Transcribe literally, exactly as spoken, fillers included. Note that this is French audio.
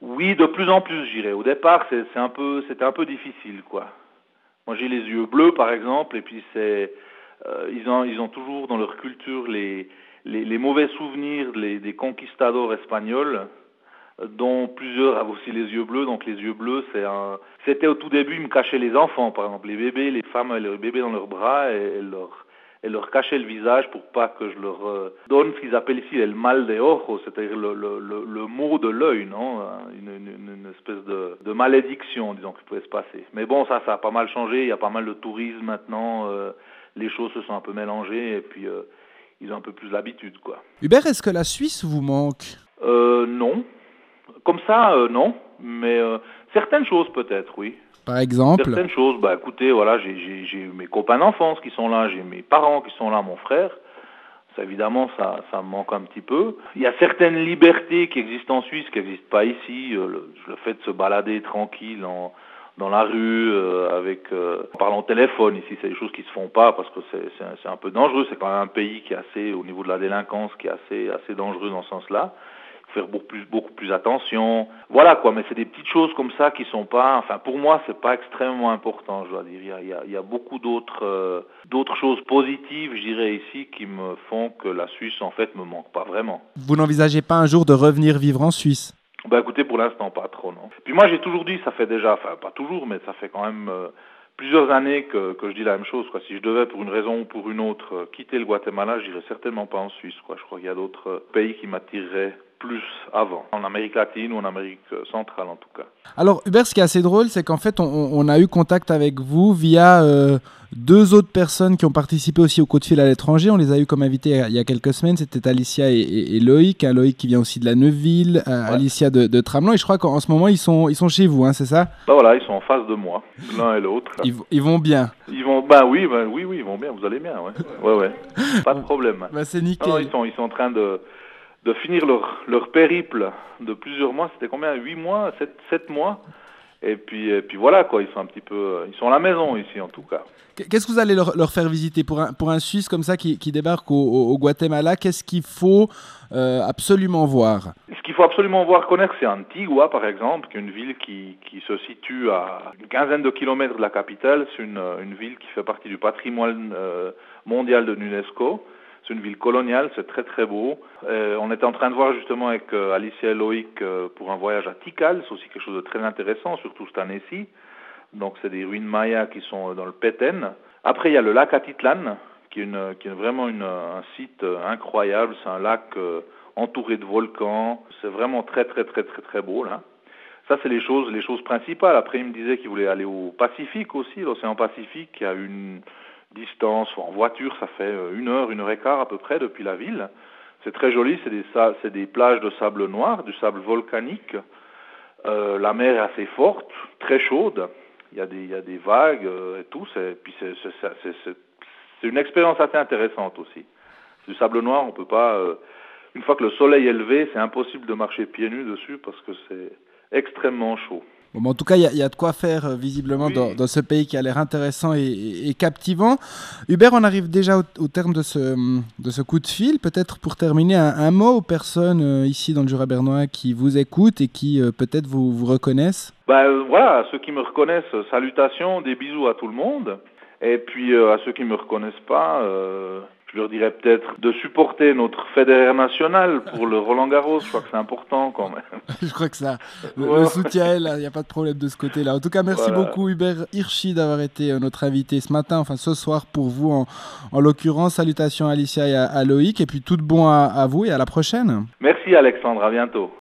Oui, de plus en plus, je dirais. Au départ, c'est, c'est un peu, c'était un peu difficile, quoi. Moi, j'ai les yeux bleus, par exemple, et puis c'est, euh, ils ont, ils ont toujours dans leur culture les, les, les mauvais souvenirs les, des conquistadors espagnols, dont plusieurs avaient aussi les yeux bleus. Donc les yeux bleus, c'est un, c'était au tout début, ils me cachaient les enfants, par exemple, les bébés, les femmes avaient leurs bébés dans leurs bras et, et leur et leur cachaient le visage pour pas que je leur euh, donne ce qu'ils appellent ici le mal de ojos, c'est-à-dire le, le, le, le mot de l'œil, non, une, une, une espèce de, de malédiction, disons, qui pouvait se passer. Mais bon, ça, ça a pas mal changé. Il y a pas mal de tourisme maintenant. Euh, les choses se sont un peu mélangées et puis euh, ils ont un peu plus l'habitude, quoi. Hubert, est-ce que la Suisse vous manque? Euh, non. Comme ça, euh, non. Mais euh, certaines choses peut-être, oui. Par exemple? Certaines choses, bah écoutez, voilà, j'ai, j'ai, j'ai mes copains d'enfance qui sont là, j'ai mes parents qui sont là, mon frère. Ça, évidemment, ça, ça me manque un petit peu. Il y a certaines libertés qui existent en Suisse, qui n'existent pas ici. Euh, le, le fait de se balader tranquille en, dans la rue, euh, avec, euh, en parlant au téléphone, ici, c'est des choses qui se font pas parce que c'est, c'est, un, c'est un peu dangereux. C'est quand même un pays qui est assez, au niveau de la délinquance, qui est assez, assez dangereux dans ce sens-là. Faire beaucoup plus, beaucoup plus attention. Voilà quoi, mais c'est des petites choses comme ça qui sont pas, enfin pour moi c'est pas extrêmement important, je dois dire. Il y a, il y a, il y a beaucoup d'autres, euh, d'autres choses positives, je dirais ici, qui me font que la Suisse en fait me manque pas vraiment. Vous n'envisagez pas un jour de revenir vivre en Suisse? Bah écoutez, pour l'instant pas trop, non. Puis moi j'ai toujours dit, ça fait déjà, enfin pas toujours, mais ça fait quand même euh, plusieurs années que, que je dis la même chose, quoi. Si je devais pour une raison ou pour une autre euh, quitter le Guatemala, je dirais certainement pas en Suisse, quoi. Je crois qu'il y a d'autres euh, pays qui m'attireraient plus avant, en Amérique latine ou en Amérique centrale en tout cas. Alors Hubert, ce qui est assez drôle, c'est qu'en fait on, on a eu contact avec vous via euh, deux autres personnes qui ont participé aussi au coup de fil à l'étranger. On les a eu comme invités il y a quelques semaines, c'était Alicia et, et, et Loïc, hein, Loïc qui vient aussi de la Neuville, euh, ouais. Alicia de, de Tramelan, et je crois qu'en ce moment ils sont, ils sont chez vous, hein, c'est ça? Bah voilà, ils sont en face de moi, l'un et l'autre. Ils, ils vont bien? Ils vont, bah oui, bah oui, oui, ils vont bien, vous allez bien, ouais, ouais, ouais, pas de problème. Bah c'est nickel. Non, ils sont, ils sont en train de de finir leur, leur périple de plusieurs mois, c'était combien? Huit mois, sept, sept mois. Et puis, et puis voilà quoi, ils sont un petit peu, ils sont à la maison ici en tout cas. Qu'est-ce que vous allez leur, leur faire visiter pour un, pour un Suisse comme ça qui, qui débarque au, au, au Guatemala? Qu'est-ce qu'il faut euh, absolument voir? Ce qu'il faut absolument voir, connaître, c'est Antigua par exemple, qui est une ville qui, qui se situe à une quinzaine de kilomètres de la capitale. C'est une, une ville qui fait partie du patrimoine euh, mondial de l'UNESCO. C'est une ville coloniale, c'est très très beau. Euh, on était en train de voir justement avec euh, Alicia et Loïc euh, pour un voyage à Tikal, c'est aussi quelque chose de très intéressant, surtout cette année-ci. Donc c'est des ruines mayas qui sont dans le Petén. Après il y a le lac Atitlan, qui est, une, qui est vraiment une, un site incroyable. C'est un lac euh, entouré de volcans. C'est vraiment très très très très très beau là. Ça c'est les choses, les choses principales. Après il me disait qu'il voulait aller au Pacifique aussi, l'océan Pacifique, qui a une distance, en voiture, ça fait une heure, une heure et quart à peu près depuis la ville. C'est très joli, c'est des, c'est des plages de sable noir, du sable volcanique. Euh, la mer est assez forte, très chaude. Il y a des, il y a des vagues euh, et tout. C'est, puis c'est, c'est, c'est, c'est, c'est une expérience assez intéressante aussi. Du sable noir, on peut pas. Euh, une fois que le soleil est levé, c'est impossible de marcher pieds nus dessus parce que c'est extrêmement chaud. Bon, en tout cas, il y, y a de quoi faire euh, visiblement oui. dans, dans ce pays qui a l'air intéressant et, et, et captivant. Hubert, on arrive déjà au, au terme de ce, de ce coup de fil. Peut-être pour terminer, un, un mot aux personnes euh, ici dans le Jura bernois qui vous écoutent et qui euh, peut-être vous, vous reconnaissent. Bah, euh, voilà, à ceux qui me reconnaissent, salutations, des bisous à tout le monde. Et puis euh, à ceux qui ne me reconnaissent pas, euh, je leur dirais peut-être de supporter notre fédéraire national pour le Roland-Garros. Je crois que c'est important quand même. Je crois que ça, le, ouais. le soutien est là, il n'y a pas de problème de ce côté-là. En tout cas, merci voilà. beaucoup Hubert Hirschi d'avoir été notre invité ce matin, enfin ce soir pour vous en, en l'occurrence. Salutations à Alicia et à, à Loïc et puis tout de bon à, à vous et à la prochaine. Merci Alexandre, à bientôt.